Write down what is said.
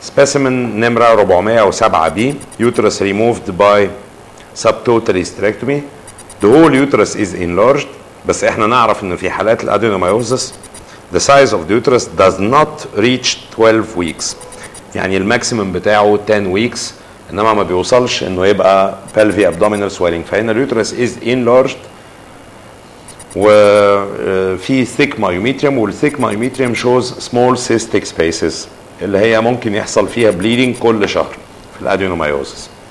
specimen نمرة 407B uterus removed by subtotal hysterectomy. The whole uterus is enlarged. بس احنا نعرف ان في حالات الادينومايوزس the size of the uterus does not reach 12 weeks. يعني الماكسيمم بتاعه 10 weeks، انما ما بيوصلش انه يبقى pelvic abdominal swelling. فهنا اليوترس is enlarged وفي thick myometrium، والthick myometrium shows small cystic spaces اللي هي ممكن يحصل فيها bleeding كل شهر في الادينومايوزس.